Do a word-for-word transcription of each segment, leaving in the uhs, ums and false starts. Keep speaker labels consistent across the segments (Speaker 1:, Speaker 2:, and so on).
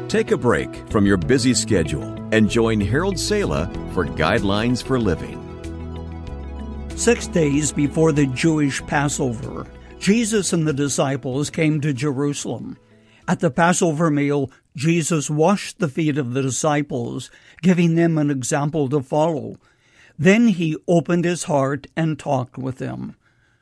Speaker 1: Take a break from your busy schedule and join Harold Sala for Guidelines for Living.
Speaker 2: Six days before the Jewish Passover, Jesus and the disciples came to Jerusalem. At the Passover meal, Jesus washed the feet of the disciples, giving them an example to follow. Then he opened his heart and talked with them.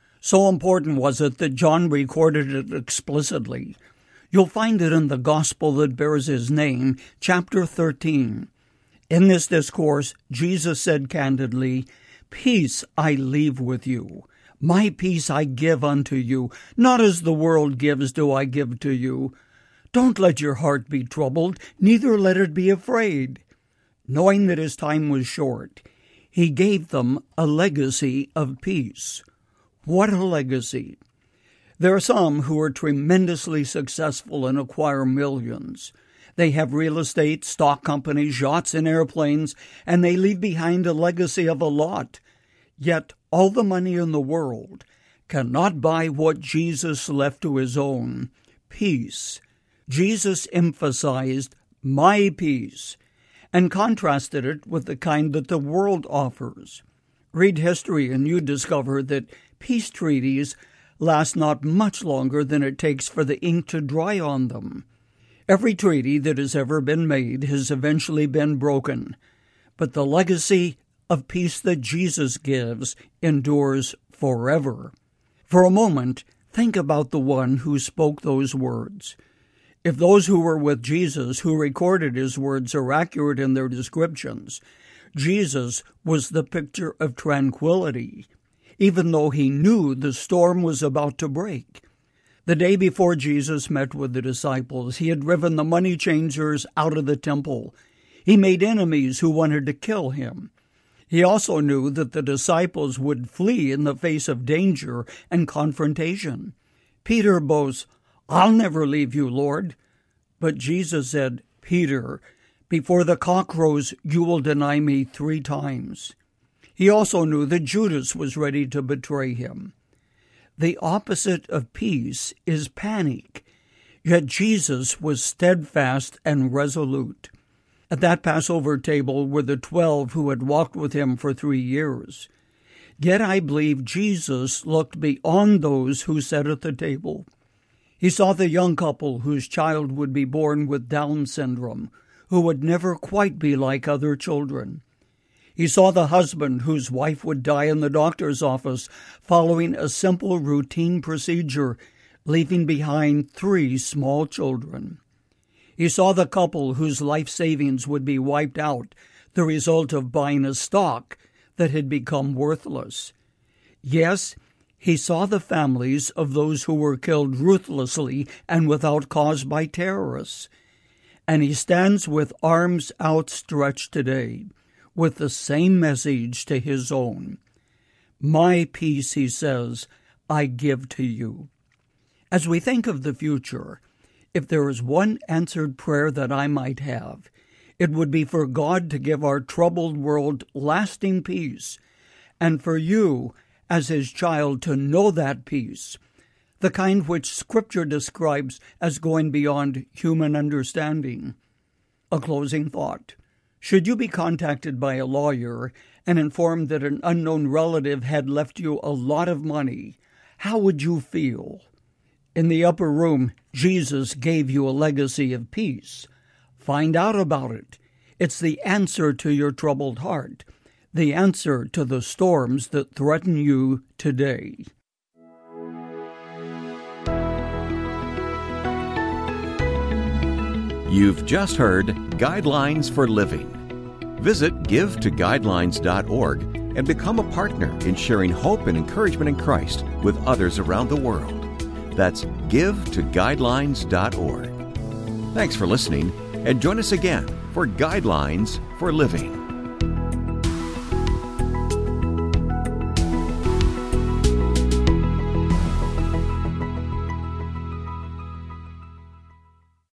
Speaker 2: So important was it that John recorded it explicitly. You'll find it in the Gospel that bears his name, chapter thirteen. In this discourse, Jesus said candidly, "Peace I leave with you. My peace I give unto you. Not as the world gives do I give to you. Don't let your heart be troubled, neither let it be afraid." Knowing that his time was short, he gave them a legacy of peace. What a legacy! There are some who are tremendously successful and acquire millions. They have real estate, stock companies, yachts, and airplanes, and they leave behind a legacy of a lot. Yet all the money in the world cannot buy what Jesus left to his own, peace. Jesus emphasized my peace and contrasted it with the kind that the world offers. Read history and you discover that peace treaties last not much longer than it takes for the ink to dry on them. Every treaty that has ever been made has eventually been broken, but the legacy of peace that Jesus gives endures forever. For a moment, think about the one who spoke those words. If those who were with Jesus, who recorded his words, are accurate in their descriptions, Jesus was the picture of tranquility, even though he knew the storm was about to break. The day before Jesus met with the disciples, he had driven the money changers out of the temple. He made enemies who wanted to kill him. He also knew that the disciples would flee in the face of danger and confrontation. Peter boasts, "I'll never leave you, Lord." But Jesus said, "Peter, before the cock crows, you will deny me three times." He also knew that Judas was ready to betray him. The opposite of peace is panic, yet Jesus was steadfast and resolute. At that Passover table were the twelve who had walked with him for three years. Yet I believe Jesus looked beyond those who sat at the table. He saw the young couple whose child would be born with Down syndrome, who would never quite be like other children. He saw the husband whose wife would die in the doctor's office following a simple routine procedure, leaving behind three small children. He saw the couple whose life savings would be wiped out, the result of buying a stock that had become worthless. Yes, he saw the families of those who were killed ruthlessly and without cause by terrorists. And he stands with arms outstretched today, with the same message to his own. My peace, he says, I give to you. As we think of the future, if there is one answered prayer that I might have, it would be for God to give our troubled world lasting peace, and for you, as his child, to know that peace, the kind which Scripture describes as going beyond human understanding. A closing thought. Should you be contacted by a lawyer and informed that an unknown relative had left you a lot of money, how would you feel? In the upper room, Jesus gave you a legacy of peace. Find out about it. It's the answer to your troubled heart, the answer to the storms that threaten you today.
Speaker 1: You've just heard Guidelines for Living. Visit give to guidelines dot org and become a partner in sharing hope and encouragement in Christ with others around the world. That's give to guidelines dot org. Thanks for listening, and join us again for Guidelines for Living.